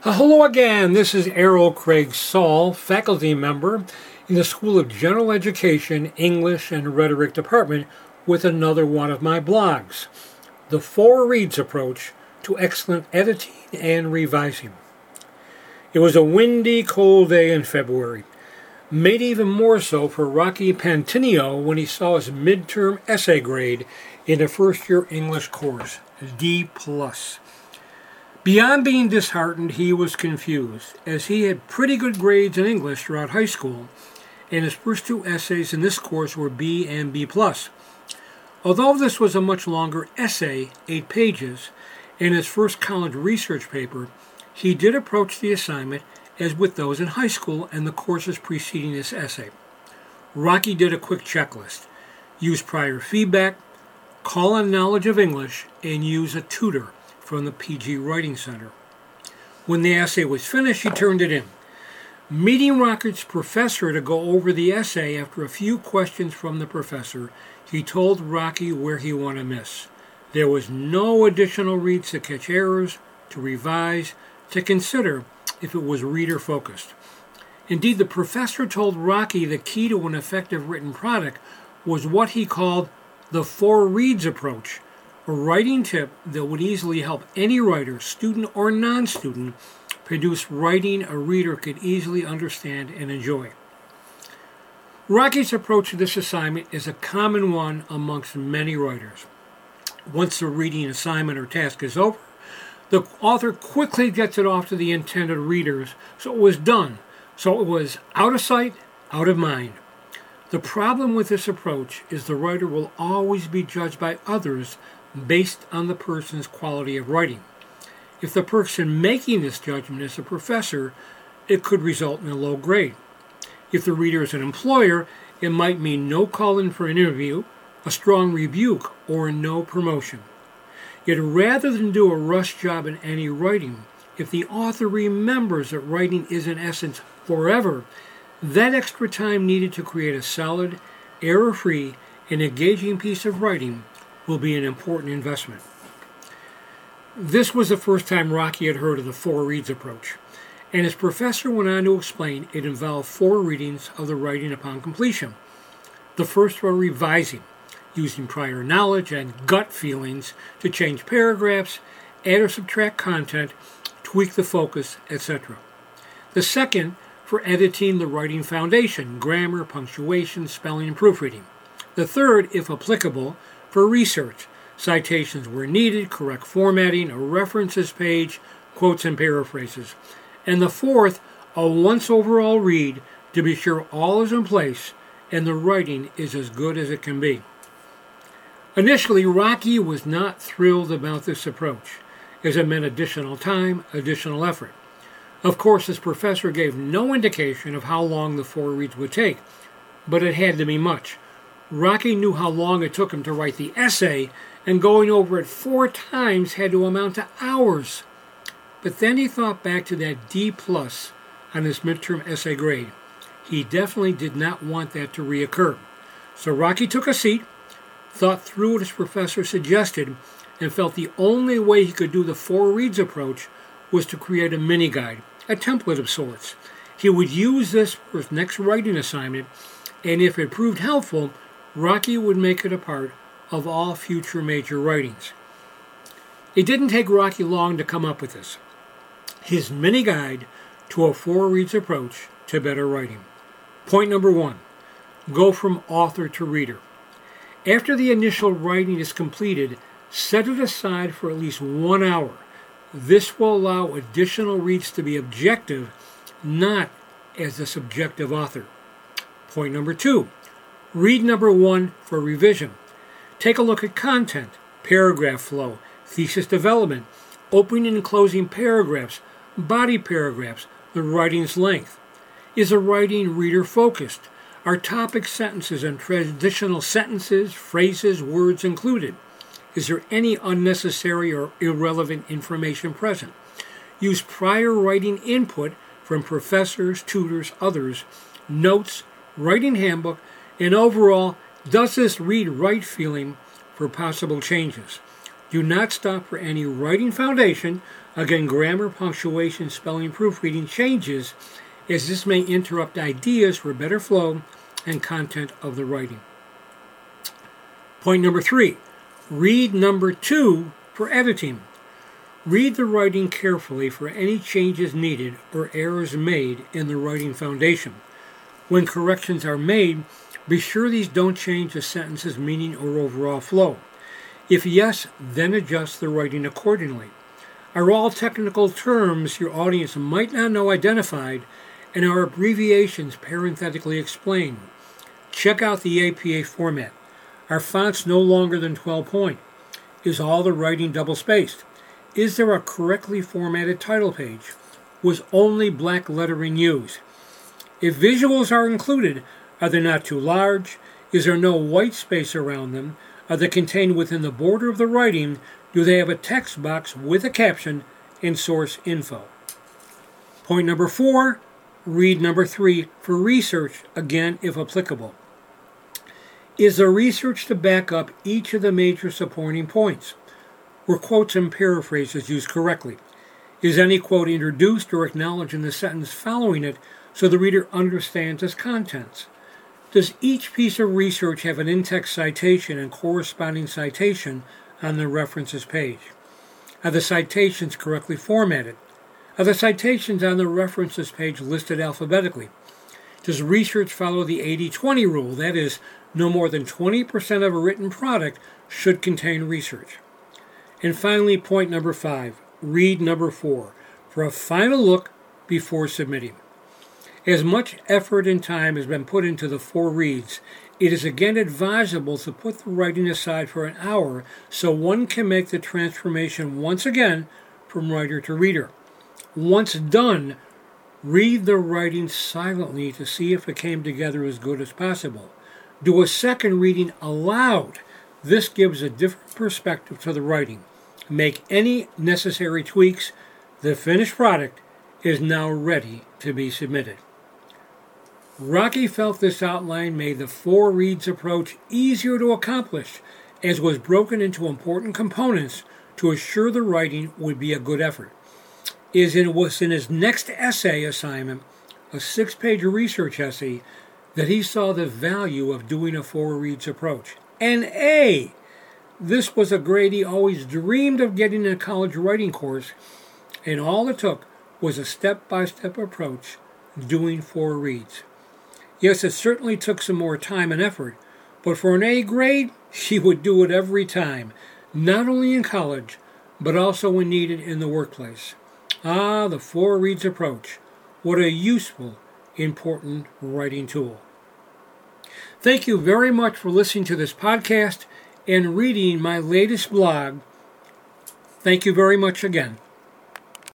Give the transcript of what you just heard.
Hello again, this is Errol Craig Saul, faculty member in the School of General Education, English and Rhetoric Department with another one of my blogs, The 4 Reads Approach to Excellent Editing and Revising. It was a windy, cold day in February, made even more so for Rocky Pantinio when he saw his midterm essay grade in a first-year English course, D+. Beyond being disheartened, he was confused, as he had pretty good grades in English throughout high school, and his first 2 essays in this course were B and B+. Although this was a much longer essay, 8 pages, and his first college research paper, he did approach the assignment as with those in high school and the courses preceding this essay. Rocky did a quick checklist: use prior feedback, call on knowledge of English, and use a tutor from the PG Writing Center. When the essay was finished, he turned it in. Meeting Rocky's professor to go over the essay after a few questions from the professor, he told Rocky where he wanted to miss. There was no additional reads to catch errors, to revise, to consider if it was reader-focused. Indeed, the professor told Rocky the key to an effective written product was what he called the 4 Reads approach, a writing tip that would easily help any writer, student or non-student, produce writing a reader could easily understand and enjoy. Rocky's approach to this assignment is a common one amongst many writers. Once the reading assignment or task is over, the author quickly gets it off to the intended readers, so it was done. So it was out of sight, out of mind. The problem with this approach is the writer will always be judged by others based on the person's quality of writing. If the person making this judgment is a professor, it could result in a low grade. If the reader is an employer, it might mean no call in for an interview, a strong rebuke, or no promotion. Yet rather than do a rush job in any writing, if the author remembers that writing is in essence forever, that extra time needed to create a solid, error-free, and engaging piece of writing will be an important investment. This was the first time Rocky had heard of the 4 Reads approach, and his professor went on to explain it involved 4 readings of the writing upon completion. The first were revising, using prior knowledge and gut feelings to change paragraphs, add or subtract content, tweak the focus, etc. The second, for editing the writing foundation, grammar, punctuation, spelling, and proofreading. The third, if applicable, for research, citations where needed, correct formatting, a references page, quotes and paraphrases. And the fourth, a once overall read to be sure all is in place and the writing is as good as it can be. Initially, Rocky was not thrilled about this approach, as it meant additional time, additional effort. Of course, his professor gave no indication of how long the 4 reads would take, but it had to be much. Rocky knew how long it took him to write the essay, and going over it 4 times had to amount to hours. But then he thought back to that D+ on his midterm essay grade. He definitely did not want that to reoccur. So Rocky took a seat, thought through what his professor suggested, and felt the only way he could do the 4 Reads approach was to create a mini-guide, a template of sorts. He would use this for his next writing assignment, and if it proved helpful, Rocky would make it a part of all future major writings. It didn't take Rocky long to come up with this. His mini-guide to a 4 Reads approach to better writing. Point number 1, go from author to reader. After the initial writing is completed, set it aside for at least 1 hour. This will allow additional reads to be objective, not as the subjective author. Point number 2, read number 1 for revision. Take a look at content, paragraph flow, thesis development, opening and closing paragraphs, body paragraphs, the writing's length. Is the writing reader-focused? Are topic sentences and transitional sentences, phrases, words included? Is there any unnecessary or irrelevant information present? Use prior writing input from professors, tutors, others, notes, writing handbook, and overall, does this read right feeling for possible changes? Do not stop for any writing foundation. Again, grammar, punctuation, spelling, proofreading changes, as this may interrupt ideas for better flow and content of the writing. Point number 3, read number 2 for editing. Read the writing carefully for any changes needed or errors made in the writing foundation. When corrections are made, be sure these don't change the sentence's meaning or overall flow. If yes, then adjust the writing accordingly. Are all technical terms your audience might not know identified, and are abbreviations parenthetically explained? Check out the APA format. Are fonts no longer than 12 point? Is all the writing double-spaced? Is there a correctly formatted title page? Was only black lettering used? If visuals are included, are they not too large? Is there no white space around them? Are they contained within the border of the writing? Do they have a text box with a caption and source info? Point number 4, read number 3 for research, again if applicable. Is there research to back up each of the major supporting points? Were quotes and paraphrases used correctly? Is any quote introduced or acknowledged in the sentence following it so the reader understands its contents? Does each piece of research have an in-text citation and corresponding citation on the references page? Are the citations correctly formatted? Are the citations on the references page listed alphabetically? Does research follow the 80-20 rule? That is, no more than 20% of a written product should contain research. And finally, point number 5, read number 4 for a final look before submitting. As much effort and time has been put into the 4 reads, it is again advisable to put the writing aside for an hour so one can make the transformation once again from writer to reader. Once done, read the writing silently to see if it came together as good as possible. Do a second reading aloud. This gives a different perspective to the writing. Make any necessary tweaks. The finished product is now ready to be submitted. Rocky felt this outline made the 4 reads approach easier to accomplish, as was broken into important components to assure the writing would be a good effort. It was in his next essay assignment, a 6-page research essay, that he saw the value of doing a 4 reads approach. An A! This was a grade he always dreamed of getting in a college writing course, and all it took was a step-by-step approach doing 4 reads. Yes, it certainly took some more time and effort, but for an A grade, he would do it every time, not only in college, but also when needed in the workplace. Ah, the 4 reads approach. What a useful, important writing tool. Thank you very much for listening to this podcast and reading my latest blog. Thank you very much again.